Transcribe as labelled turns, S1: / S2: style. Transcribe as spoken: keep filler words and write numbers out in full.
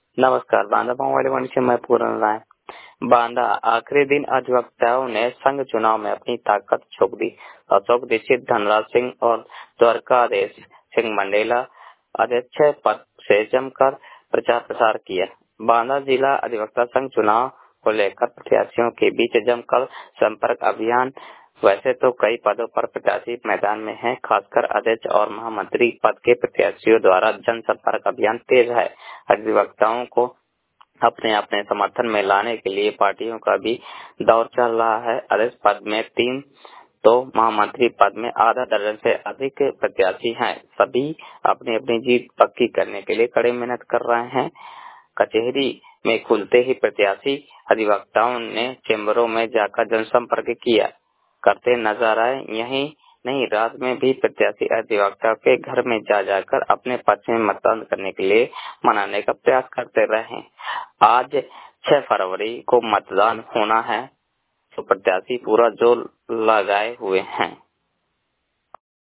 S1: नमस्कार, बांदा मोबाइल से मैं पूरन राय। बांदा आखिरी दिन अधिवक्ताओं ने संघ चुनाव में अपनी ताकत झोंक दी। अशोक दीक्षित, धनराज सिंह और द्वारकाधीश सिंह मंडेला अध्यक्ष पद से जमकर प्रचार प्रसार किया। बांदा जिला अधिवक्ता संघ चुनाव को लेकर प्रत्याशियों के बीच जमकर संपर्क अभियान। वैसे तो कई पदों पर प्रत्याशी मैदान में हैं, खासकर अध्यक्ष और महामंत्री पद के प्रत्याशियों द्वारा जनसंपर्क अभियान तेज है। अधिवक्ताओं को अपने अपने समर्थन में लाने के लिए पार्टियों का भी दौर चल रहा है। अध्यक्ष पद में तीन तो महामंत्री पद में आधा दर्जन से अधिक प्रत्याशी हैं। सभी अपनी अपनी जीत पक्की करने के लिए कड़ी मेहनत कर रहे हैं। कचहरी में खुलते ही प्रत्याशी अधिवक्ताओं ने चैम्बरों में जाकर जनसंपर्क किया करते नजर आए। यही नहीं, रात में भी प्रत्याशी अधिवक्ता के घर में जा जाकर अपने पक्ष में मतदान करने के लिए मनाने का प्रयास करते रहे। आज छह फरवरी को मतदान होना है, तो प्रत्याशी पूरा जोर लगाए हुए हैं।